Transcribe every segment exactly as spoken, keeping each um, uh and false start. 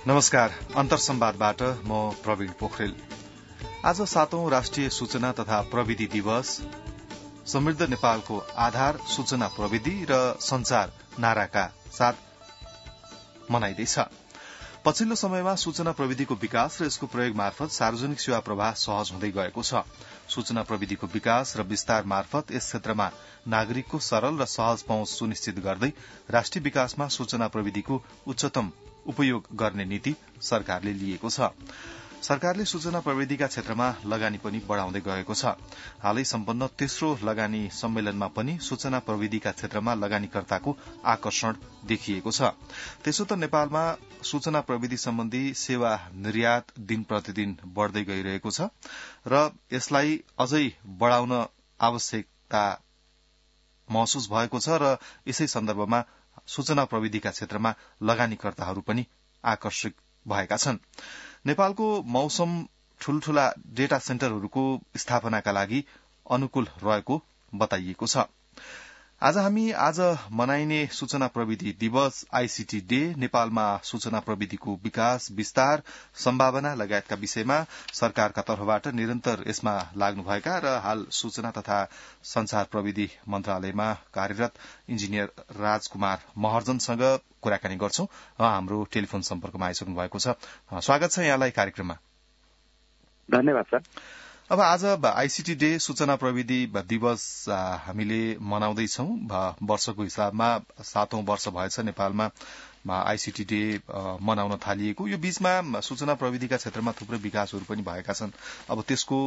नमस्कार, अन्तर्संवादबाट म प्रवीण पोखरेल। आज सातौं राष्ट्रिय सूचना तथा प्रविधि दिवस समृद्ध नेपालको आधार सूचना प्रविधि र संचार नाराका साथ मनाइँदैछ। पछिल्लो समयमा सूचना प्रविधिको विकास र यसको प्रयोग मार्फत सार्वजनिक सेवा प्रवाह सहज हुँदै गएको छ। सूचना प्रविधिको विकास र विस्तार मार्फत यस क्षेत्रमा नागरिकको सरल र सहज पहुँच सुनिश्चित गर्दै राष्ट्रिय विकासमा सूचना प्रविधिको उच्चतम उपयोग गर्ने नीति सरकारले लिएको छ। सरकारले सूचना प्रविधिका क्षेत्रमा लगानी पनि बढ़ाउँदै गएको छ। हालै सम्पन्न तेस्रो लगानी सम्मेलनमा पनि सूचना प्रविधिका क्षेत्रमा लगानीकर्ताको आकर्षण देखिएको छ। त्यसो त नेपालमा सूचना प्रविधि सम्बन्धी सेवा निर्यात दिन प्रतिदिन बढ़दै गइरहेको छ र यसलाई अझै बढ़ाउन आवश्यकता महसुस भएको छ र यसै सन्दर्भमा सूचना प्रविधिका क्षेत्रमा लगानीकर्ताहरू पनि आकर्षित भएका छन्। नेपालको मौसम ठूल्ठूला डेटा सेन्टरहरूको स्थापनाका लागि अनुकूल रहेको बताइएको छ। आज हामी आज मनाइने सूचना प्रविधि दिवस आईसीटी डे नेपालमा सूचना प्रविधिको विकास विस्तार सम्भावना लगायतका विषयमा सरकारका तर्फबाट निरन्तर यसमा लाग्नुभएका र हाल सूचना तथा संचार प्रविधि मन्त्रालयमा कार्यरत इन्जिनियर राजकुमार महर्जनसँग कुराकानी गर्छौं। हाम्रो टेलिफोन सम्पर्कमा आइसक्नु भएको छ। स्वागत छ यहाँलाई कार्यक्रममा। धन्यवाद सर। अब आज आईसीटी डे सूचना प्रविधि दिवस हामीले मनाउँदैछौं। वर्षको हिसाबमा सातौं वर्ष भएछ नेपालमा आईसीटी डे मनाउन थालिएको। यो बीचमा सूचना प्रविधिका क्षेत्रमा थुप्रै विकासहरू पनि भएका छन्। अब त्यसको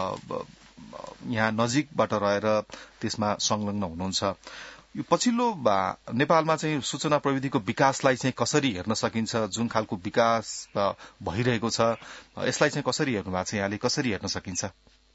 यहाँ नजिकबाट रहेर त्यसमा संलग्न हुनुहुन्छ। यो पछिल्लो नेपालमा चाहिँ सूचना प्रविधिको विकासलाई चाहिँ कसरी हेर्न सकिन्छ, जुन खालको विकास भइरहेको छ यसलाई चाहिँ कसरी हेर्नु भएको छ, यहाँले कसरी हेर्न सकिन्छ?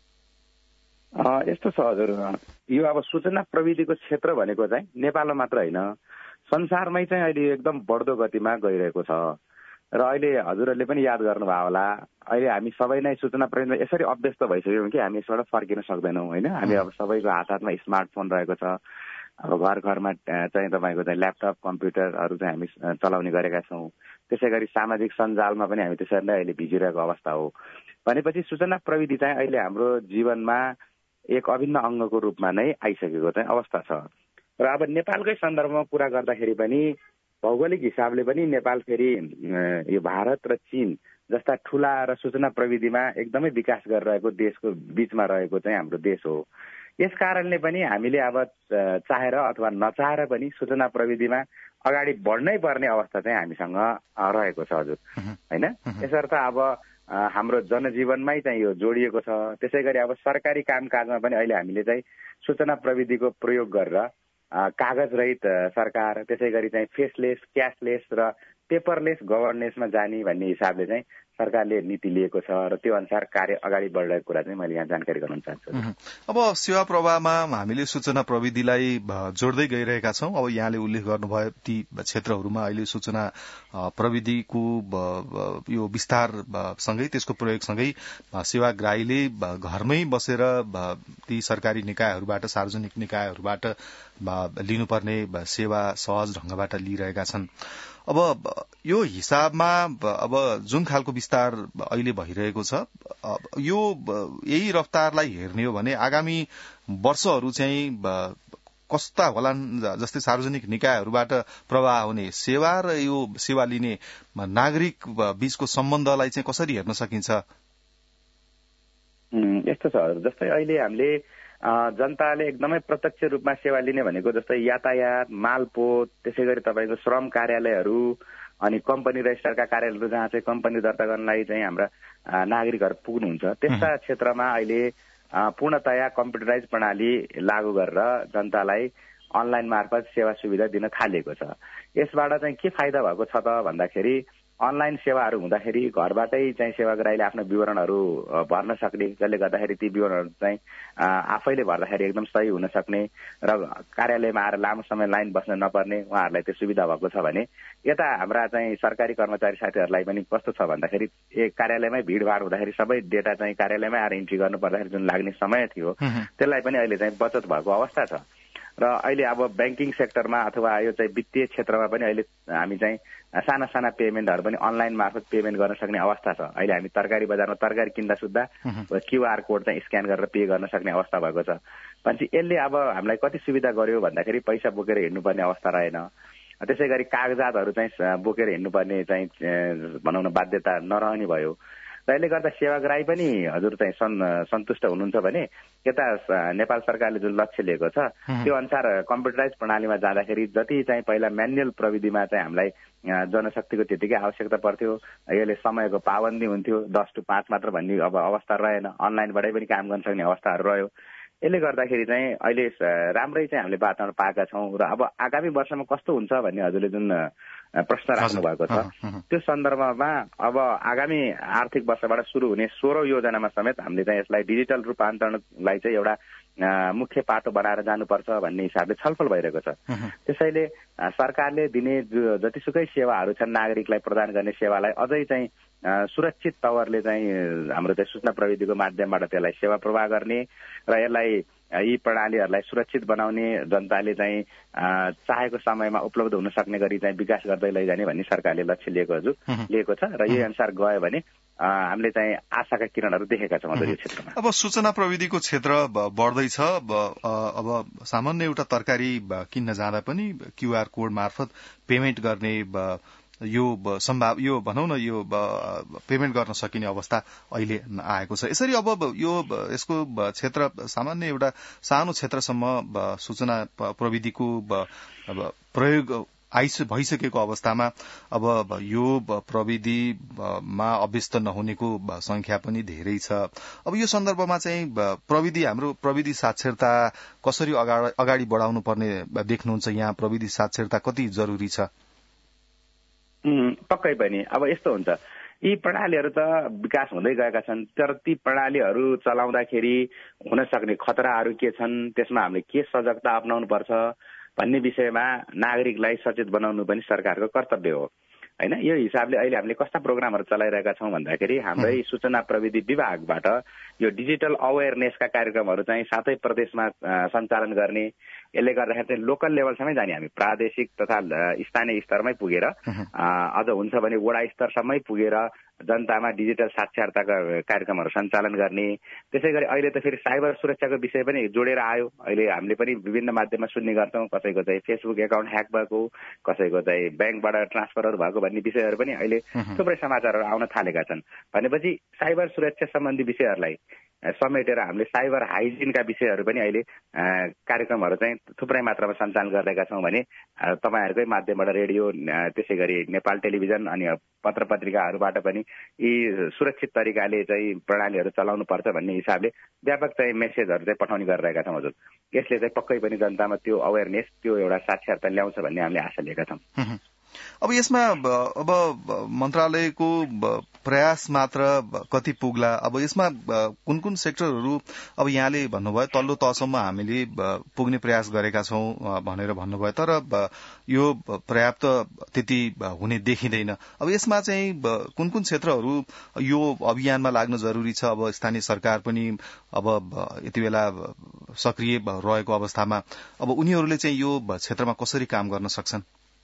यस्तो छ हजुर, यो अब सूचना प्रविधिको क्षेत्र भनेको चाहिँ नेपालमा मात्र होइन, संसारमै चाहिँ अहिले एकदम बढ्दो गतिमा गइरहेको छ र अहिले हजुरहरूले पनि याद गर्नुभयो होला, अहिले हामी सबै नै सूचना प्रविधिमा यसरी अभ्यस्त भइसक्यौँ कि हामी यसबाट फर्किन सक्दैनौँ होइन। हामी अब सबैको हात हातमा स्मार्टफोन रहेको छ। अब घर घरमा चाहिँ तपाईँको चाहिँ ल्यापटप कम्प्युटरहरू चाहिँ हामी चलाउने गरेका छौँ। त्यसै गरी सामाजिक सञ्जालमा पनि हामी त्यसरी नै अहिले भिजिरहेको अवस्था हो। भनेपछि सूचना प्रविधि चाहिँ अहिले हाम्रो जीवनमा एक अभिन्न अङ्गको रूपमा नै आइसकेको चाहिँ अवस्था छ। र अब नेपालकै सन्दर्भमा कुरा गर्दाखेरि पनि भौगोलिक हिसाबले पनि नेपाल फेरि यो भारत र चीन जस्ता ठूला र सूचना प्रविधिमा एकदमै विकास गरिरहेको देशको बीचमा रहेको चाहिँ हाम्रो देश हो। यस कारणले पनि हामीले अब चाहेर अथवा नचाहेर पनि सूचना प्रविधिमा अगाडि बढ्नै पर्ने अवस्था चाहिँ हामीसँग रहेको छ हजुर होइन। यसर्थ अब हाम्रो जनजीवनमै चाहिँ यो जोडिएको छ। त्यसै गरी अब सरकारी कामकाजमा पनि अहिले हामीले चाहिँ सूचना प्रविधिको प्रयोग गरेर कागज रहित सरकार, त्यसै गरी चाहिँ फेसलेस क्यासलेस र पेपरलेस गभर्नेन्समा जाने भन्ने हिसाबले चाहिँ सरकारले नीति लिएको छ र त्यो अनुसार कार्य अगाडि बढिरहेको कुरा चाहिँ मैले यहाँ जानकारी गराउन चाहन्छु। अब सेवा प्रवाहमा हामीले सूचना प्रविधिलाई जोड्दै गइरहेका छौँ। अब यहाँले उल्लेख गर्नुभयो ती क्षेत्रहरूमा अहिले सूचना प्रविधिको यो विस्तार सँगै त्यसको प्रयोगसँगै सेवाग्राहीले घरमै बसेर ती सरकारी निकायहरूबाट सार्वजनिक निकायहरूबाट लिनुपर्ने सेवा सहज ढंगबाट लिइरहेका छन्। अब यो हिसाबमा अब जुन खालको विस्तार अहिले भइरहेको छ, यो यही रफ्तारलाई हेर्ने हो भने आगामी वर्षहरू चाहिँ कस्ता होलान्? जस्तै सार्वजनिक निकायहरूबाट प्रवाह हुने सेवा र यो सेवा लिने नागरिक बीचको सम्बन्धलाई चाहिँ कसरी हेर्न सकिन्छ? यस्तो छ, जस्तै अहिले हामीले जनताले एकदमै प्रत्यक्ष रूपमा सेवा लिने भनेको जस्तै यातायात, मालपोत, त्यसै गरी तपाईँको श्रम कार्यालयहरू अनि कम्पनी रजिस्ट्रारका कार्यालयहरू जहाँ चाहिँ कम्पनी दर्ता गर्नलाई चाहिँ हाम्रा नागरिकहरू पुग्नुहुन्छ, त्यस्ता क्षेत्रमा अहिले पूर्णतया कम्प्युटराइज प्रणाली लागू गरेर जनतालाई अनलाइन मार्फत सेवा सुविधा दिन थालिएको छ। यसबाट चाहिँ के फाइदा भएको छ त भन्दाखेरि अनलाइन सेवाहरू हुँदाखेरि घरबाटै चाहिँ सेवाग्राहीले आफ्नो विवरणहरू भर्न सक्ने, जसले गर्दाखेरि ती विवरणहरू चाहिँ आफैले भर्दाखेरि एकदम सही हुन सक्ने र कार्यालयमा आएर लामो समय लाइन बस्न नपर्ने उहाँहरूलाई त्यो सुविधा भएको छ भने यता हाम्रा चाहिँ सरकारी कर्मचारी साथीहरूलाई पनि कस्तो छ भन्दाखेरि एक कार्यालयमै भिडभाड हुँदाखेरि सबै डेटा चाहिँ कार्यालयमै आएर इन्ट्री गर्नु पर्दाखेरि जुन लाग्ने समय थियो त्यसलाई पनि अहिले चाहिँ बचत भएको अवस्था छ। र अहिले अब ब्याङ्किङ सेक्टरमा अथवा यो चाहिँ वित्तीय क्षेत्रमा पनि अहिले हामी चाहिँ साना साना पेमेन्टहरू पनि अनलाइन मार्फत पेमेन्ट गर्न सक्ने अवस्था छ। अहिले हामी तरकारी बजारमा तरकारी किन्दा सुत्दा क्यूआर कोड चाहिँ स्क्यान गरेर पे गर्न सक्ने अवस्था भएको छ। भनेपछि यसले अब हामीलाई कति सुविधा गर्यो भन्दाखेरि पैसा बोकेर हिँड्नुपर्ने अवस्था रहेन। त्यसै गरी कागजातहरू चाहिँ बोकेर हिँड्नुपर्ने चाहिँ भनौँ न बाध्यता नरहने भयो। र यसले गर्दा सेवाग्राही पनि हजुर चाहिँ सन्तुष्ट हुनुहुन्छ भने यता नेपाल सरकारले जुन लक्ष्य लिएको छ त्यो अनुसार कम्प्युटराइज प्रणालीमा जाँदाखेरि जति चाहिँ पहिला म्यानुअल प्रविधिमा चाहिँ हामीलाई जनशक्तिको त्यतिकै आवश्यकता पर्थ्यो, यसले समयको पाबन्दी हुन्थ्यो, दस टु पाँच मात्र भन्ने अब अवस्था रहेन, अनलाइनबाटै पनि काम गर्न सक्ने अवस्थाहरू रह्यो। यसले गर्दाखेरि चाहिँ अहिले राम्रै चाहिँ हामीले वातावरण पाएका छौँ। र अब आगामी वर्षमा कस्तो हुन्छ भन्ने हजुरले जुन प्रश्न राख्नु भएको छ त्यो सन्दर्भमा अब आगामी आर्थिक वर्षबाट सुरु हुने सोह्रौं योजनामा समेत हामीले चाहिँ यसलाई डिजिटल रूपान्तरणलाई चाहिँ एउटा मुख्य पाटो बनाएर जानुपर्छ भन्ने हिसाबले छलफल भइरहेको छ। त्यसैले सरकारले दिने जतिसुकै सेवाहरू छन् नागरिकलाई प्रदान गर्ने सेवालाई अझै चाहिँ सुरक्षित तवरले चाहिँ हाम्रो चाहिँ सूचना प्रविधिको माध्यमबाट त्यसलाई सेवा प्रवाह गर्ने र यसलाई यी प्रणालीहरूलाई सुरक्षित बनाउने, जनताले चाहिँ चाहेको समयमा उपलब्ध हुन सक्ने गरी चाहिँ विकास गर्दै लैजाने भन्ने सरकारले लक्ष्य लिएको हजुर लिएको छ। र यही अनुसार गयो भने हामीले चाहिँ आशाका किरणहरू देखेका छौँ यो क्षेत्रमा। अब सूचना प्रविधिको क्षेत्र बढ्दैछ। अब सामान्य एउटा तरकारी किन्न जाँदा पनि क्यूआर कोड मार्फत पेमेन्ट गर्ने यो सम्भाव यो भनौँ न यो पेमेन्ट गर्न सकिने अवस्था अहिले आएको छ। यसरी अब यो यसको क्षेत्र सामान्य एउटा सानो क्षेत्रसम्म सूचना प्रविधिको प्रयोग आइस भइसकेको अवस्थामा अब यो प्रविधिमा अभ्यस्त नहुनेको संख्या पनि धेरै छ। अब यो सन्दर्भमा चाहिँ प्रविधि हाम्रो प्रविधि साक्षरता कसरी अगाडि बढाउनु पर्ने देख्नुहुन्छ? यहाँ प्रविधि साक्षरता कति जरुरी छ? पक्कै पनि अब यस्तो हुन्छ, यी प्रणालीहरू त विकास हुँदै गएका छन्, तर ती प्रणालीहरू चलाउँदाखेरि हुन सक्ने खतराहरू के छन्, त्यसमा हामीले के सजगता अपनाउनु पर्छ भन्ने विषयमा नागरिकलाई सचेत बनाउनु पनि सरकारको कर्तव्य हो हैन। यो हिसाबले अहिले हामीले कस्ता प्रोग्रामहरू चलाइरहेका छौँ भन्दाखेरि हाम्रै सूचना प्रविधि विभागबाट यो डिजिटल अवेरनेसका कार्यक्रमहरू चाहिँ सातै प्रदेशमा सञ्चालन गर्ने, यसले गर्दाखेरि चाहिँ लोकल लेभलसम्मै जाने, हामी प्रादेशिक तथा स्थानीय स्तरमै पुगेर अझ हुन्छ भने वडा स्तरसम्मै पुगेर जनतामा डिजिटल साक्षरताका कार्यक्रमहरू सञ्चालन गर्ने। त्यसै गरी अहिले त फेरि साइबर सुरक्षाको विषय पनि जोडेर आयो। अहिले हामीले पनि विभिन्न माध्यममा सुन्ने गर्छौँ, कसैको चाहिँ फेसबुक एकाउन्ट ह्याक भएको, कसैको चाहिँ ब्याङ्कबाट ट्रान्सफरहरू भएको भन्ने विषयहरू पनि अहिले थुप्रै समाचारहरू आउन थालेका छन्। भनेपछि साइबर सुरक्षा सम्बन्धी विषयहरूलाई समेटेर हामीले साइबर हाइजिनका विषयहरू पनि अहिले कार्यक्रमहरू चाहिँ थुप्रै मात्रामा सञ्चालन गरिरहेका छौँ भने तपाईँहरूकै माध्यमबाट रेडियो, त्यसै गरी नेपाल टेलिभिजन अनि पत्र पत्रिकाहरूबाट पनि यी सुरक्षित तरिकाले चाहिँ प्रणालीहरू चलाउनु पर्छ भन्ने हिसाबले व्यापक चाहिँ मेसेजहरू चाहिँ पठाउने गरिरहेका छौँ हजुर। यसले चाहिँ पक्कै पनि जनतामा त्यो अवेरनेस, त्यो एउटा साक्षरता ल्याउँछ भन्ने हामीले आशा लिएका छौँ। अब यसमा अब मन्त्रालयको प्रयास मात्र कति पुग्ला? अब यसमा कुन कुन सेक्टरहरू अब यहाँले भन्नुभयो तल्लो तहसम्म हामीले पुग्ने प्रयास गरेका छौँ भनेर भन्नुभयो, तर यो पर्याप्त त्यति हुने देखिँदैन। अब यसमा चाहिँ कुन कुन क्षेत्रहरू यो अभियानमा लाग्न जरुरी छ? अब स्थानीय सरकार पनि अब यति बेला सक्रिय रहेको अवस्थामा अब उनीहरूले चाहिँ यो क्षेत्रमा कसरी काम गर्न सक्छन्?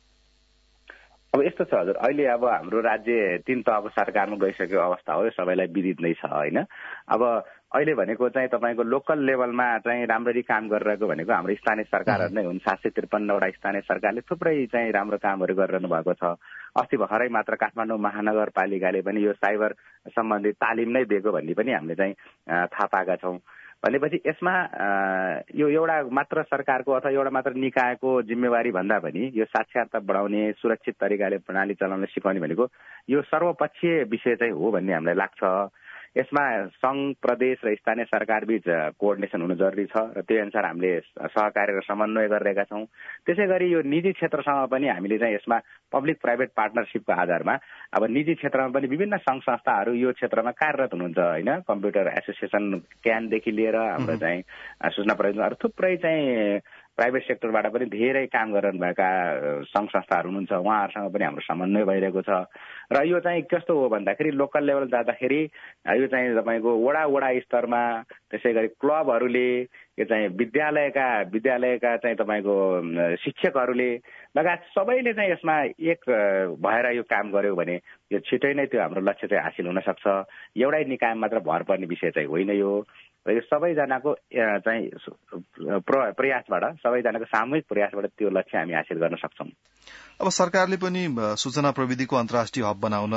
अब यस्तो छ हजुर, अहिले अब हाम्रो राज्य तीन तहको सरकारमा गइसकेको अवस्था हो, यो सबैलाई विदित नै छ होइन। अब अहिले भनेको चाहिँ तपाईँको लोकल लेभलमा चाहिँ राम्ररी काम गरिरहेको भनेको हाम्रो स्थानीय सरकारहरू नै हुन्। सात सय त्रिपन्नवटा स्थानीय सरकारले थुप्रै चाहिँ राम्रो कामहरू गरिरहनु भएको छ। अस्ति भर्खरै मात्र काठमाडौँ महानगरपालिकाले पनि यो साइबर सम्बन्धी तालिम नै दिएको भन्ने पनि हामीले चाहिँ थाहा पाएका छौँ। भनेपछि यसमा यो एउटा मात्र सरकारको अथवा एउटा मात्र निकायको जिम्मेवारी भन्दा पनि यो साक्षरता बढाउने, सुरक्षित तरिकाले प्रणाली चलाउन सिकाउने भनेको यो सर्वपक्षीय विषय चाहिँ हो भन्ने हामीलाई लाग्छ। यसमा संघ, प्रदेश र स्थानीय सरकार बीच कोअर्डिनेसन हुनु जरुरी छ र त्यही अनुसार हामीले सहकार्य र समन्वय गरिरहेका छौँ। त्यसै गरी यो निजी क्षेत्रसँग पनि हामीले चाहिँ यसमा पब्लिक प्राइभेट पार्टनरसिपको आधारमा अब निजी क्षेत्रमा पनि विभिन्न संघ संस्थाहरू यो क्षेत्रमा कार्यरत हुनुहुन्छ होइन। कम्प्युटर एसोसिएसन क्यानदेखि लिएर हाम्रो चाहिँ सूचना प्रविधिहरू थुप्रै चाहिँ प्राइभेट सेक्टरबाट पनि धेरै काम गरिरहनुभएका सङ्घ संस्थाहरू हुनुहुन्छ, उहाँहरूसँग पनि हाम्रो समन्वय भइरहेको छ। र यो चाहिँ कस्तो हो भन्दाखेरि लोकल लेभल जाँदाखेरि यो चाहिँ तपाईँको वडा वडा स्तरमा, त्यसै गरी क्लबहरूले, यो चाहिँ विद्यालयका विद्यालयका चाहिँ तपाईँको शिक्षकहरूले लगायत सबैले चाहिँ यसमा एक भएर यो काम गर्यो भने यो छिटै नै त्यो हाम्रो लक्ष्य चाहिँ हासिल हुन सक्छ। एउटै निकाय मात्र भर पर्ने विषय चाहिँ होइन यो। र यो सबैजनाको चाहिँ प्रयासबाट, सबैजनाको सामूहिक प्रयासबाट त्यो लक्ष्य हामी हासिल गर्न सक्छौँ। अब सरकारले पनि सूचना प्रविधिको अन्तर्राष्ट्रिय हब बनाउन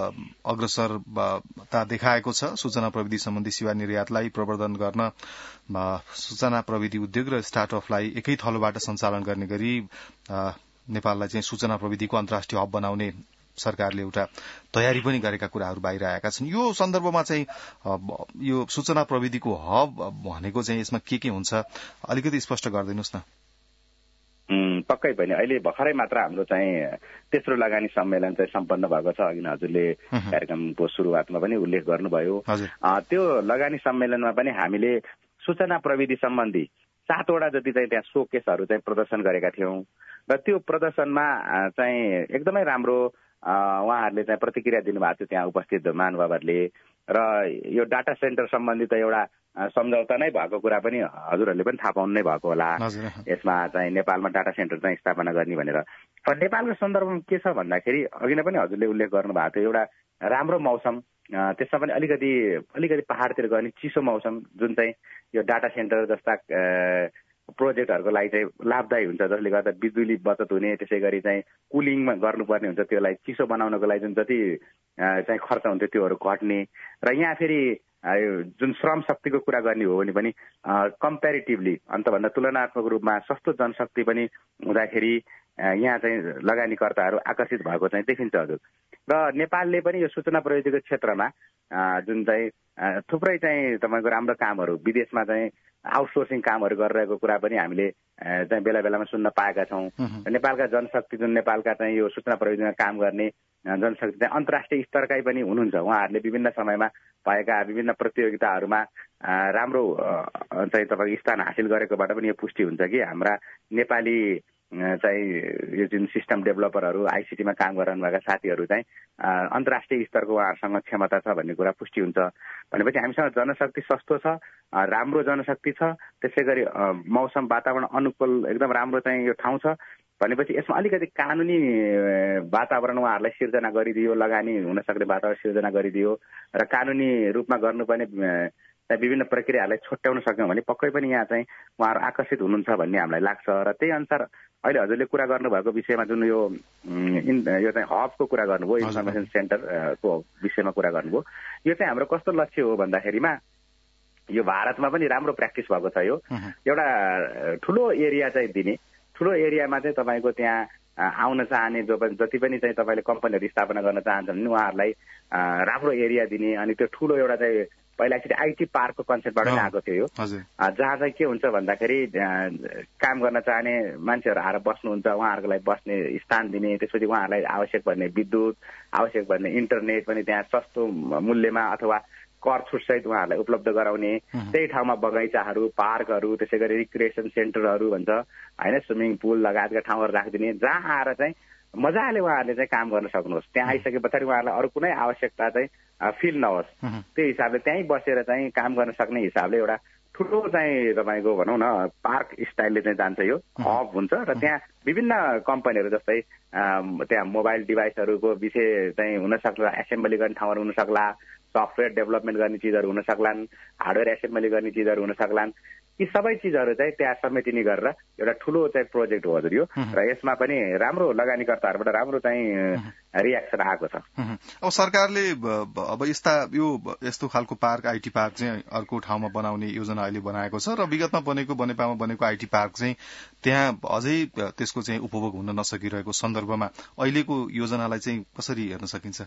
अग्रसरता देखाएको छ। सूचना प्रविधि सम्बन्धी सेवा निर्यातलाई प्रवर्धन गर्न सूचना प्रविधि उद्योग र स्टार्टअपलाई एकै थलोबाट सञ्चालन गर्ने गरी नेपाललाई चाहिँ सूचना प्रविधिको अन्तर्राष्ट्रिय हब बनाउने सरकारले एउटा तयारी पनि गरेका कुराहरू बाहिर आएका छन्। यो सन्दर्भमा चाहिँ यो सूचना प्रविधिको हब भनेको चाहिँ यसमा के के हुन्छ अलिकति स्पष्ट गरिदिनुहोस् न। पक्कै पनि अहिले भर्खरै मात्र हाम्रो चाहिँ तेस्रो लगानी सम्मेलन चाहिँ सम्पन्न भएको छ। अघि हजुरले कार्यक्रमको सुरुवातमा पनि उल्लेख गर्नुभयो। त्यो लगानी सम्मेलनमा पनि हामीले सूचना प्रविधि सम्बन्धी सातवटा जति चाहिँ त्यहाँ सोकेसहरू चाहिँ प्रदर्शन गरेका थियौँ र त्यो प्रदर्शनमा चाहिँ एकदमै राम्रो उहाँहरूले चाहिँ प्रतिक्रिया दिनुभएको थियो त्यहाँ उपस्थित महानुभावहरूले। र यो डाटा सेन्टर सम्बन्धी त एउटा सम्झौता नै भएको कुरा पनि हजुरहरूले पनि थाहा पाउनु नै भएको होला। यसमा चाहिँ नेपालमा डाटा सेन्टर चाहिँ स्थापना गर्ने भनेर। र नेपालको सन्दर्भमा के छ भन्दाखेरि अघि नै पनि हजुरले उल्लेख गर्नुभएको थियो एउटा राम्रो मौसम, त्यसमा पनि अलिकति अलिकति पहाडतिर गयो भने चिसो मौसम, जुन चाहिँ यो डाटा सेन्टर जस्ता प्रोजेक्टहरूको लागि चाहिँ लाभदायी हुन्छ, जसले गर्दा बिजुली बचत हुने, त्यसै गरी चाहिँ कुलिङमा गर्नुपर्ने हुन्छ, त्यसलाई चिसो बनाउनको लागि जुन जति चाहिँ खर्च हुन्थ्यो त्योहरू घट्ने। र यहाँ फेरि जुन श्रम शक्तिको कुरा गर्ने हो भने पनि कम्पेरिटिभली अन्तभन्दा तुलनात्मक रूपमा सस्तो जनशक्ति पनि हुँदाखेरि यहाँ चाहिँ लगानीकर्ताहरू आकर्षित भएको चाहिँ देखिन्छ हजुर। र नेपालले पनि यो सूचना प्रविधिको क्षेत्रमा जुन चाहिँ थुप्रै चाहिँ तपाईँको राम्रो कामहरू विदेशमा चाहिँ आउटसोर्सिङ कामहरू गरिरहेको कुरा पनि हामीले चाहिँ बेला बेलामा सुन्न पाएका छौँ। नेपालका जनशक्ति जुन नेपालका चाहिँ यो सूचना प्रविधिमा काम गर्ने जनशक्ति चाहिँ अन्तर्राष्ट्रिय स्तरकै पनि हुनुहुन्छ। उहाँहरूले विभिन्न समयमा भएका विभिन्न प्रतियोगिताहरूमा राम्रो चाहिँ तपाईँको स्थान हासिल गरेकोबाट पनि यो पुष्टि हुन्छ कि हाम्रा नेपाली चाहिँ यो जुन सिस्टम डेभलपरहरू आइसिटीमा काम गरिरहनुभएका साथीहरू चाहिँ अन्तर्राष्ट्रिय स्तरको उहाँहरूसँग क्षमता छ भन्ने कुरा पुष्टि हुन्छ। भनेपछि हामीसँग जनशक्ति सस्तो छ, राम्रो जनशक्ति छ, त्यसै गरी मौसम वातावरण अनुकूल एकदम राम्रो चाहिँ यो ठाउँ छ। भनेपछि यसमा अलिकति कानुनी वातावरण उहाँहरूलाई सिर्जना गरिदियो, लगानी हुन सक्ने वातावरण सिर्जना गरिदियो र कानुनी रूपमा गर्नुपर्ने विभिन्न प्रक्रियाहरूलाई छुट्याउन सक्यौँ भने पक्कै पनि यहाँ चाहिँ उहाँहरू आकर्षित हुनुहुन्छ भन्ने हामीलाई लाग्छ। र त्यही अनुसार अहिले हजुरले कुरा गर्नुभएको विषयमा जुन यो यो चाहिँ हबको कुरा गर्नुभयो, इन्फर्मेसन सेन्टरको विषयमा कुरा गर्नुभयो, यो चाहिँ हाम्रो कस्तो लक्ष्य हो भन्दाखेरिमा यो भारतमा पनि राम्रो प्र्याक्टिस भएको छ। यो एउटा ठुलो एरिया चाहिँ दिने, ठुलो एरियामा चाहिँ तपाईँको त्यहाँ आउन चाहने जो पनि जति पनि चाहिँ तपाईँले कम्पनीहरू स्थापना गर्न चाहन्छन् भने उहाँहरूलाई राम्रो एरिया दिने। अनि त्यो ठुलो एउटा चाहिँ पहिला एकचोटि आइटी पार्कको कन्सेप्टबाट नै आएको थियो यो, जहाँ चाहिँ के हुन्छ भन्दाखेरि काम गर्न चाहने मान्छेहरू आएर बस्नुहुन्छ, उहाँहरूको लागि बस्ने स्थान दिने, त्यसपछि उहाँहरूलाई आवश्यक पर्ने विद्युत, आवश्यक पर्ने इन्टरनेट पनि त्यहाँ सस्तो मूल्यमा अथवा कर छुटसहित उहाँहरूलाई उपलब्ध गराउने। त्यही ठाउँमा बगैँचाहरू, पार्कहरू, त्यसै गरी रिक्रिएसन सेन्टरहरू भन्छ होइन, स्विमिङ पुल लगायतका ठाउँहरू राखिदिने, जहाँ आएर चाहिँ मजाले उहाँहरूले चाहिँ काम गर्न सक्नुहोस्। त्यहाँ आइसके पछाडि उहाँहरूलाई अरू कुनै आवश्यकता चाहिँ फिल नहोस्, त्यो हिसाबले त्यहीँ बसेर चाहिँ काम गर्न सक्ने हिसाबले एउटा ठुलो चाहिँ तपाईँको भनौँ न पार्क स्टाइलले चाहिँ जान्छ। यो हब हुन्छ र त्यहाँ विभिन्न कम्पनीहरू जस्तै त्यहाँ मोबाइल डिभाइसहरूको विषय चाहिँ हुन सक्ला, एसेम्बली गर्ने ठाउँहरू हुन सक्ला, सफ्टवेयर डेभलपमेन्ट गर्ने चिजहरू हुन सक्लान्, हार्डवेयर एसेम्बली गर्ने चिजहरू हुन सक्लान्। यी सबै चिजहरू चाहिँ त्यहाँ समेटिने गरेर एउटा ठुलो चाहिँ प्रोजेक्ट हो हजुर यो। र यसमा पनि राम्रो लगानीकर्ताहरूबाट राम्रो चाहिँ रियाक्सन आएको छ। अब सरकारले अब यस्ता यो यस्तो खालको पार्क, आइटी पार्क चाहिँ अर्को ठाउँमा बनाउने योजना अहिले बनाएको छ र विगतमा बनेको बनेपामा बनेको आइटी पार्क चाहिँ त्यहाँ अझै त्यसको चाहिँ उपभोग हुन नसकिरहेको सन्दर्भमा अहिलेको योजनालाई चाहिँ कसरी हेर्न सकिन्छ?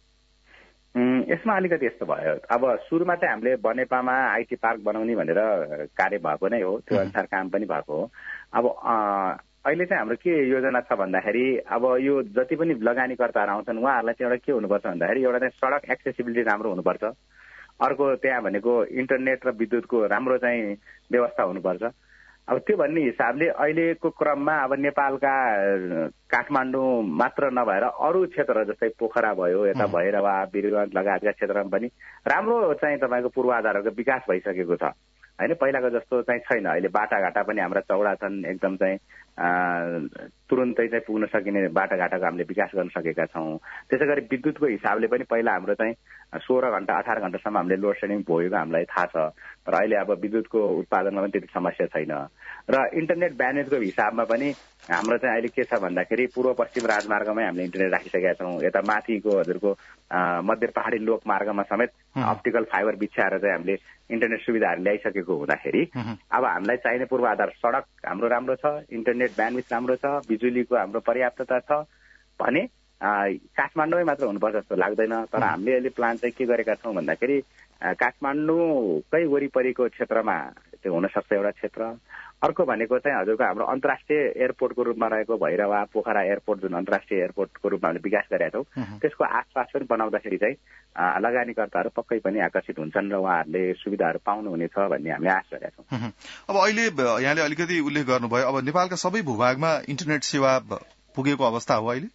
यसमा अलिकति यस्तो भयो, अब सुरुमा चाहिँ हामीले बनेपामा आइटी पार्क बनाउने भनेर कार्य भएको नै हो, त्यो अनुसार काम पनि भएको हो। अब अहिले चाहिँ हाम्रो के योजना छ भन्दाखेरि अब यो जति पनि लगानीकर्ताहरू आउँछन् उहाँहरूलाई चाहिँ एउटा के हुनुपर्छ भन्दाखेरि एउटा चाहिँ सडक एक्सेसिबिलिटी राम्रो हुनुपर्छ, अर्को त्यहाँ भनेको इन्टरनेट र विद्युतको राम्रो चाहिँ व्यवस्था हुनुपर्छ, अब त्यो भन्ने हिसाबले अहिलेको क्रममा अब नेपालका काठमाडौँ मात्र नभएर अरू क्षेत्र जस्तै पोखरा भयो, यता भैरवा, वीरगञ्ज लगायतका क्षेत्रमा पनि राम्रो चाहिँ तपाईँको पूर्वाधारको विकास भइसकेको छ होइन। पहिलाको जस्तो चाहिँ छैन। अहिले बाटाघाटा पनि हाम्रा चौडा छन्, एकदम चाहिँ तुरुन्तै चाहिँ पुग्न सकिने बाटाघाटाको हामीले विकास गर्न सकेका छौँ। त्यसै गरी विद्युतको हिसाबले पनि पहिला हाम्रो चाहिँ सोह्र घन्टा अठार घन्टासम्म हामीले लोड सेडिङ भोगेको हामीलाई थाहा छ, तर अहिले अब विद्युतको उत्पादनमा पनि त्यति समस्या छैन। र इन्टरनेट ब्यान्डविड्थको हिसाबमा पनि हाम्रो चाहिँ अहिले के छ भन्दाखेरि पूर्व पश्चिम राजमार्गमै हामीले इन्टरनेट राखिसकेका छौँ। यता माथिको हजुरको मध्य पहाडी लोकमार्गमा समेत अप्टिकल फाइबर बिछ्याएर चाहिँ हामीले इन्टरनेट सुविधाहरू ल्याइसकेको हुँदाखेरि अब हामीलाई चाहिने पूर्वाधार सडक हाम्रो राम्रो छ, इन्टरनेट ब्यान्डविड्थ राम्रो छ, बिजुलीको हाम्रो पर्याप्तता छ भने काठमाडौँमै मात्र हुनुपर्छ जस्तो लाग्दैन। तर हामीले अहिले प्लान चाहिँ के गरेका छौँ भन्दाखेरि काठमाडौँकै वरिपरिको क्षेत्रमा त्यो हुनसक्छ एउटा क्षेत्र। अर्को भनेको चाहिँ हजुरको हाम्रो अन्तर्राष्ट्रिय एयरपोर्टको रूपमा रहेको भैरवा पोखरा एयरपोर्ट जुन अन्तर्राष्ट्रिय एयरपोर्टको रूपमा हामीले विकास गरेका छौँ, त्यसको आसपास पनि बनाउँदाखेरि चाहिँ लगानीकर्ताहरू पक्कै पनि आकर्षित हुन्छन् र उहाँहरूले सुविधाहरू पाउनुहुनेछ भन्ने हामीले आश गरेका छौँ। अब अहिले यहाँले अलिकति उल्लेख गर्नुभयो, अब नेपालका सबै भूभागमा इन्टरनेट सेवा पुगेको अवस्था हो अहिले?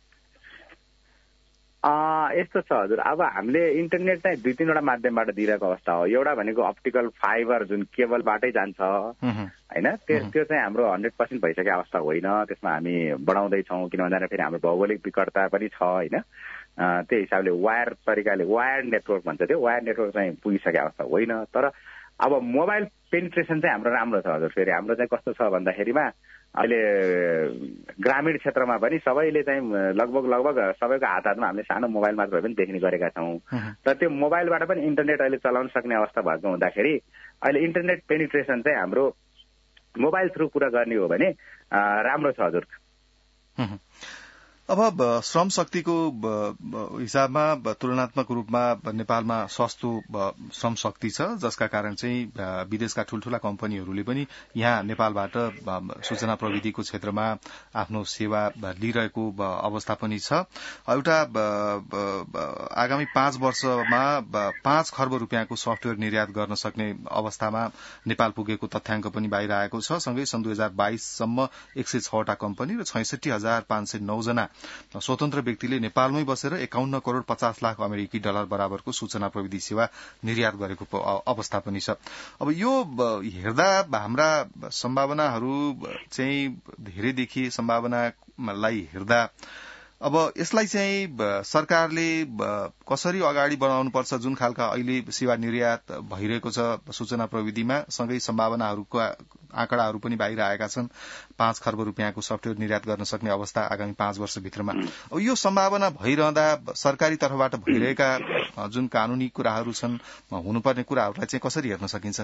यस्तो छ हजुर, अब हामीले इन्टरनेट चाहिँ दुई तीनवटा माध्यमबाट दिइरहेको अवस्था हो। एउटा भनेको अप्टिकल फाइबर जुन केबलबाटै जान्छ होइन, त्यो चाहिँ हाम्रो हन्ड्रेड पर्सेन्ट भइसकेको अवस्था होइन। त्यसमा हामी बढाउँदैछौँ, किन भन्दा फेरि हाम्रो भौगोलिक विकटता पनि छ होइन। त्यही हिसाबले वायर तरिकाले वायर नेटवर्क भन्छ, त्यो वायर नेटवर्क चाहिँ पुगिसकेको अवस्था होइन। तर अब मोबाइल पेनिट्रेसन चाहिँ हाम्रो राम्रो छ हजुर। फेरि हाम्रो चाहिँ कस्तो छ भन्दाखेरिमा अहिले ग्रामीण क्षेत्रमा पनि सबैले चाहिँ लगभग लगभग सबैको हात हातमा हामीले सानो मोबाइल मात्र पनि देख्ने गरेका छौँ। र त्यो मोबाइलबाट पनि इन्टरनेट अहिले चलाउन सक्ने अवस्था भएको हुँदाखेरि अहिले इन्टरनेट पेनिट्रेसन चाहिँ हाम्रो मोबाइल थ्रु कुरा गर्ने हो भने राम्रो छ हजुर। अब श्रम शक्तिको हिसाबमा तुलनात्मक रूपमा नेपालमा सस्तो श्रम शक्ति छ, जसका कारण चाहिँ विदेशका ठूल्ठूला कम्पनीहरूले पनि यहाँ नेपालबाट सूचना प्रविधिको क्षेत्रमा आफ्नो सेवा लिइरहेको अवस्था पनि छ। एउटा आगामी पाँच वर्षमा पाँच खर्ब रुपियाँको सफ्टवेयर निर्यात गर्न सक्ने अवस्थामा नेपाल पुगेको तथ्याङ्क पनि बाहिर आएको छ। सँगै सन् दुई हजार बाइससम्म एक सय छवटा कम्पनी र छैसठी हजार पाँच सय नौ जना स्वतन्त्र व्यक्तिले नेपालमै बसेर एकाउन्न करोड़ पचास लाख अमेरिकी डलर बराबरको सूचना प्रविधि सेवा निर्यात गरेको अवस्था पनि छ। अब यो हेर्दा हाम्रा सम्भावनाहरू चाहिँ धेरैदेखि सम्भावनालाई हेर्दा अब यसलाई चाहिँ सरकारले कसरी अगाडि बढाउनुपर्छ? जुन खालका अहिले सेवा निर्यात भइरहेको छ सूचना प्रविधिमा, सँगै सम्भावनाहरूको आँकडाहरू पनि बाहिर आएका छन्। पाँच खर्ब रुपियाँको सफ्टवेयर निर्यात गर्न सक्ने अवस्था आगामी पाँच वर्षभित्रमा। अब यो सम्भावना भइरहँदा सरकारी तर्फबाट भइरहेका जुन कानूनी कुराहरू छन्, हुनुपर्ने कुराहरूलाई चाहिँ कसरी हेर्न सकिन्छ?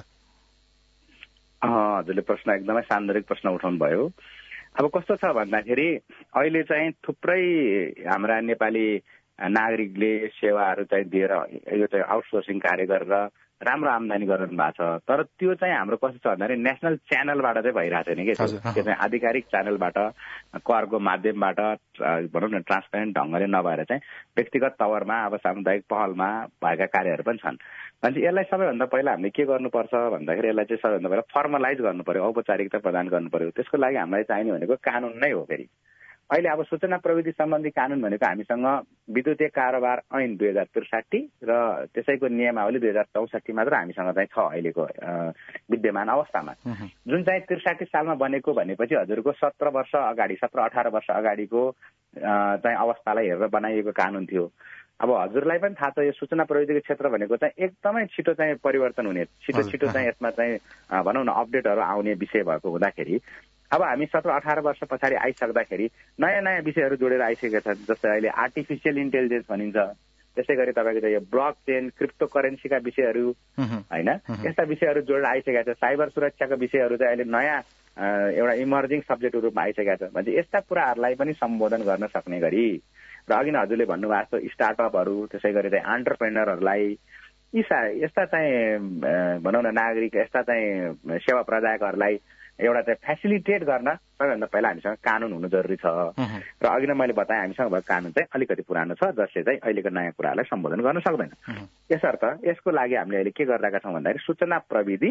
हजुरले प्रश्न एकदमै सान्दर्भिक प्रश्न उठाउनु भयो। अब कस्तो छ भन्दाखेरि अहिले चाहिँ थुप्रै हाम्रा नेपाली नागरिकले सेवाहरू चाहिँ दिएर यो चाहिँ आउटसोर्सिङ कार्य गरेर राम्रो आम्दानी गरिरहनु भएको छ। तर त्यो चाहिँ हाम्रो कस्तो छ भन्दाखेरि नेसनल च्यानलबाट चाहिँ भइरहेको छैन कि त्यो चाहिँ आधिकारिक च्यानलबाट करको माध्यमबाट भनौँ न ट्रान्सपेरेन्ट ढङ्गले नभएर चाहिँ व्यक्तिगत तवरमा अब सामुदायिक पहलमा भएका कार्यहरू पनि छन्। भने यसलाई सबैभन्दा पहिला हामीले के गर्नुपर्छ भन्दाखेरि यसलाई चाहिँ सबैभन्दा पहिला फर्मलाइज गर्नु पर्यो, औपचारिकता प्रदान गर्नु पर्यो। त्यसको लागि हामीलाई चाहिने भनेको कानून नै हो। फेरि अहिले अब सूचना प्रविधि सम्बन्धी कानून भनेको हामीसँग विद्युतीय कारोबार ऐन दुई हजार त्रिसाठी र त्यसैको नियमावली दुई हजार चौसठी मात्र हामीसँग चाहिँ छ अहिलेको विद्यमान अवस्थामा, जुन चाहिँ त्रिसाठी सालमा बनेको भनेपछि हजुरको सत्र वर्ष अगाडि सत्र अठार वर्ष अगाडिको चाहिँ अवस्थालाई हेरेर बनाइएको कानून थियो। अब हजुरलाई पनि थाहा छ यो सूचना प्रविधिको क्षेत्र भनेको चाहिँ एकदमै छिटो चाहिँ परिवर्तन हुने, छिटो छिटो चाहिँ यसमा चाहिँ भनौँ न अपडेटहरू आउने विषय भएको हुँदाखेरि अब हामी सत्र अठार वर्ष पछाडि आइसक्दाखेरि नयाँ नयाँ विषयहरू जोडेर आइसकेका छन्। जस्तै अहिले आर्टिफिसियल इन्टेलिजेन्स भनिन्छ, त्यसै गरी तपाईँको यो ब्लक चेन क्रिप्टो करेन्सीका विषयहरू होइन, यस्ता विषयहरू जोडेर आइसकेका छ। साइबर सुरक्षाका विषयहरू चाहिँ अहिले नयाँ एउटा इमर्जिङ सब्जेक्टको रूपमा आइसकेका छ। भने यस्ता कुराहरूलाई पनि सम्बोधन गर्न सक्ने गरी र अघि नै हजुरले भन्नुभएको छ स्टार्टअपहरू, त्यसै गरी चाहिँ एन्टरप्रेनरहरूलाई यी यस्ता चाहिँ भनौँ न नागरिक यस्ता चाहिँ सेवा प्रदायकहरूलाई एउटा चाहिँ फेसिलिटेट गर्न सबैभन्दा पहिला हामीसँग कानून हुनु जरुरी छ। र अघि नै मैले बताएँ हामीसँग भएको कानून चाहिँ अलिकति पुरानो छ, जसले चाहिँ अहिलेको नयाँ कुराहरूलाई सम्बोधन गर्न सक्दैन। यसर्थ यसको लागि हामीले अहिले के गरिरहेका छौँ भन्दाखेरि सूचना प्रविधि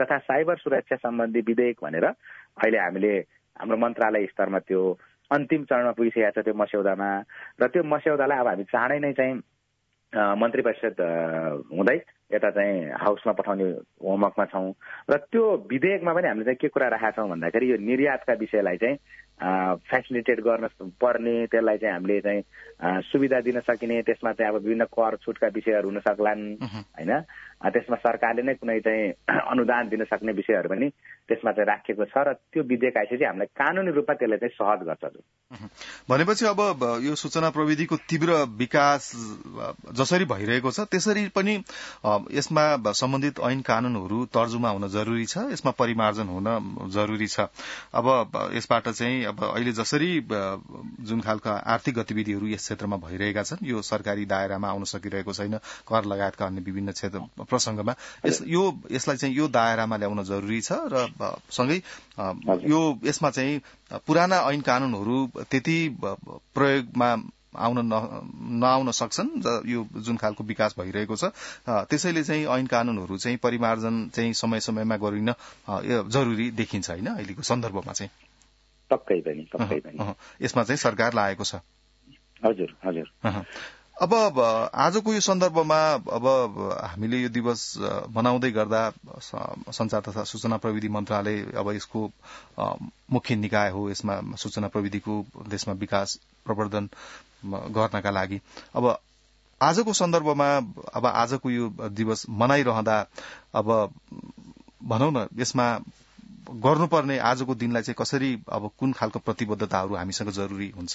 तथा साइबर सुरक्षा सम्बन्धी विधेयक भनेर अहिले हामीले हाम्रो मन्त्रालय स्तरमा त्यो अन्तिम चरणमा पुगिसकेको छ त्यो मस्यौदामा। र त्यो मस्यौदालाई अब हामी चाँडै नै चाहिँ मन्त्री परिषद हुँदै यता चाहिँ हाउसमा पठाउने होमवर्कमा छौँ। र त्यो विधेयकमा पनि हामीले चाहिँ के कुरा राखेका छौँ भन्दाखेरि यो निर्यातका विषयलाई चाहिँ फेसिलिटेट गर्न पर्ने, त्यसलाई चाहिँ हामीले चाहिँ सुविधा दिन सकिने, त्यसमा चाहिँ अब विभिन्न कर छुटका विषयहरू हुन सक्लान् होइन। त्यसमा सरकारले नै कुनै चाहिँ अनुदान दिन सक्ने विषयहरू पनि त्यसमा चाहिँ राखिएको छ। र त्यो विधेयक आएपछि हामीलाई कानुनी रूपमा त्यसलाई चाहिँ सहज गर्छ। भनेपछि अब यो सूचना प्रविधिको तीव्र विकास जसरी भइरहेको छ त्यसरी पनि यसमा सम्बन्धित ऐन कानूनहरू तर्जुमा हुन जरुरी छ, यसमा परिमार्जन हुन जरुरी छ। अब यसबाट चाहिँ अब अहिले जसरी जुन खालका आर्थिक गतिविधिहरू यस क्षेत्रमा भइरहेका छन् यो सरकारी दायरामा आउन सकिरहेको छैन, कर लगायतका अन्य विभिन्न क्षेत्र प्रसंगमा यस यो यसलाई चाहिँ यो दायरामा ल्याउन जरुरी छ। र सँगै यो यसमा चाहिँ पुराना ऐन कानूनहरू त्यति प्रयोगमा आउन नआउन सक्छन् यो जुन खालको विकास भइरहेको छ। त्यसैले चाहिँ ऐन कानूनहरू चाहिँ परिमार्जन चाहिँ समय समयमा गरिन जरुरी देखिन्छ होइन अहिलेको सन्दर्भमा चाहिँ। पक्कै पनि पक्कै पनि यसमा चाहिँ सरकार लागेको छ। हजुर हजुर। अब आजको यो सन्दर्भमा अब हामीले यो दिवस मनाउँदै गर्दा संचार तथा सूचना प्रविधि मन्त्रालय अब यसको मुख्य निकाय हो, यसमा सूचना प्रविधिको देशमा विकास प्रवर्धन गर्नका लागि अब आजको सन्दर्भमा अब आजको यो दिवस मनाइरहँदा अब भनौँ न यसमा गर्नुपर्ने आजको दिनलाई चाहिँ कसरी अब कुन खालको प्रतिबद्धताहरू हामीसँग जरुरी हुन्छ?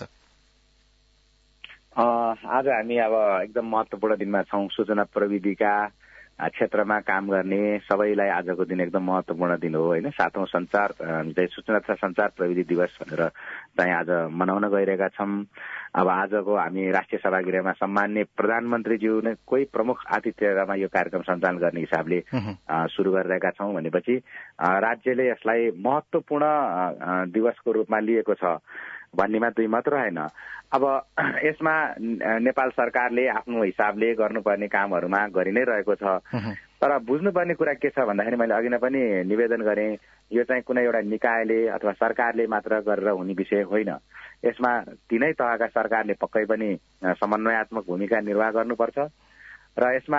आज हामी अब एकदम महत्वपूर्ण दिनमा छौँ। सूचना प्रविधिका क्षेत्रमा काम गर्ने सबैलाई आजको दिन एकदम महत्वपूर्ण दिन हो होइन। सातौं संचार सूचना तथा संचार प्रविधि दिवस भनेर चाहिँ आज मनाउन गइरहेका छौँ। अब आजको हामी राष्ट्रिय सभागृहमा सम्माननीय प्रधानमन्त्रीज्यू नै कोही प्रमुख आतिथ्यमा यो कार्यक्रम सञ्चालन गर्ने हिसाबले सुरु गरिरहेका छौँ भनेपछि राज्यले यसलाई महत्वपूर्ण दिवसको रूपमा लिएको छ भन्नेमा दुई मत रहेन। अब यसमा नेपाल सरकारले आफ्नो हिसाबले गर्नुपर्ने कामहरूमा गरि नै रहेको छ। तर बुझ्नुपर्ने कुरा के छ भन्दाखेरि मैले अघि नै पनि निवेदन गरेँ, यो चाहिँ कुनै एउटा निकायले अथवा सरकारले मात्र गरेर हुने विषय होइन। यसमा तीनै तहका सरकारले पक्कै पनि समन्वयात्मक भूमिका निर्वाह गर्नुपर्छ। र यसमा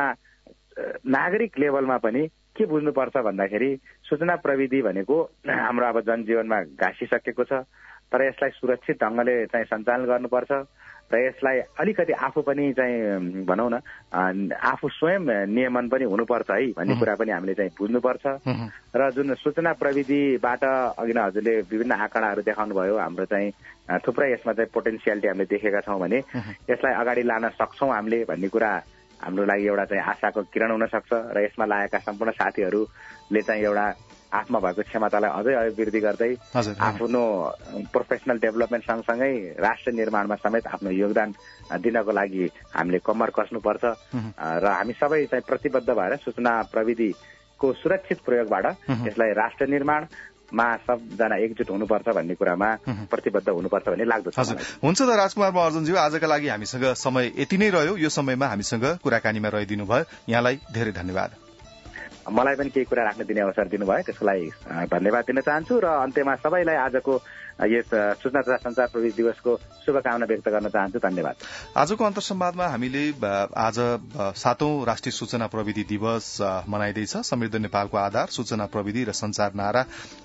नागरिक लेभलमा पनि के बुझ्नुपर्छ भन्दाखेरि सूचना प्रविधि भनेको हाम्रो अब जनजीवनमा घाँसिसकेको छ, तर यसलाई सुरक्षित ढंगले चाहिँ सञ्चालन गर्नुपर्छ र यसलाई अलिकति आफू पनि चाहिँ भनौँ न आफू स्वयं नियमन पनि हुनुपर्छ है भन्ने कुरा पनि हामीले चाहिँ बुझ्नुपर्छ। र जुन सूचना प्रविधिबाट अघि नै हजुरले विभिन्न आँकडाहरू देखाउनु भयो, हाम्रो चाहिँ थुप्रै यसमा चाहिँ पोटेन्सियालिटी हामीले देखेका छौँ भने यसलाई अगाडि लान सक्छौँ हामीले भन्ने कुरा हाम्रो लागि एउटा चाहिँ आशाको किरण हुन सक्छ। र यसमा लागेका सम्पूर्ण साथीहरूले चाहिँ एउटा आफूमा भएको क्षमतालाई अझै अभिवृद्धि गर्दै आफ्नो प्रोफेसनल डेभलपमेन्ट सँगसँगै राष्ट्र निर्माणमा समेत आफ्नो योगदान दिनको लागि हामीले कम्मर कसनुपर्छ। र हामी सबै चाहिँ प्रतिबद्ध भएर सूचना प्रविधिको सुरक्षित प्रयोगबाट यसलाई राष्ट्र निर्माणमा सबजना एकजुट हुनुपर्छ भन्ने कुरामा प्रतिबद्ध हुनुपर्छ भन्ने लाग्दछ। हुन्छ त राजकुमार महर्जनज्यू, आजका लागि हामीसँग समय यति नै रह्यो। यो समयमा हामीसँग कुराकानीमा रहिदिनु भयो, यहाँलाई धेरै धन्यवाद। मलाई पनि केही कुरा राख्न दिने अवसर दिनुभयो, त्यसको लागि धन्यवाद दिन चाहन्छु। र अन्त्यमा सबैलाई आजको यस सूचना तथा संचार प्रविधि दिवसको शुभकामना व्यक्त गर्न चाहन्छु। धन्यवाद। आजको अन्तर्संवादमा हामीले आज सातौं राष्ट्रिय सूचना प्रविधि दिवस मनाइँदैछ। समृद्ध नेपालको आधार सूचना प्रविधि र संचार नारा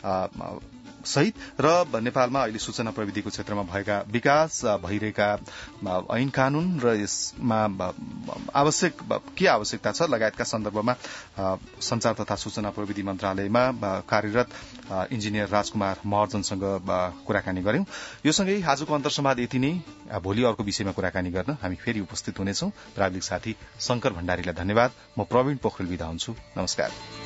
सहित र नेपालमा अहिले सूचना प्रविधिको क्षेत्रमा भएका विकास, भइरहेका ऐन कानून र यसमा आवश्यक के आवश्यकता छ लगायतका सन्दर्भमा संचार तथा सूचना प्रविधि मन्त्रालयमा कार्यरत इन्जिनियर राजकुमार महर्जनसँग कुराकानी गर्यौं। यो सँगै आजको अन्तर्संवाद यति नै। भोलि अर्को विषयमा कुराकानी गर्न हामी फेरि उपस्थित हुनेछौं। प्राविधिक साथी शंकर भण्डारीलाई धन्यवाद। म प्रवीण पोखरेल बिदा हुन्छु। नमस्कार।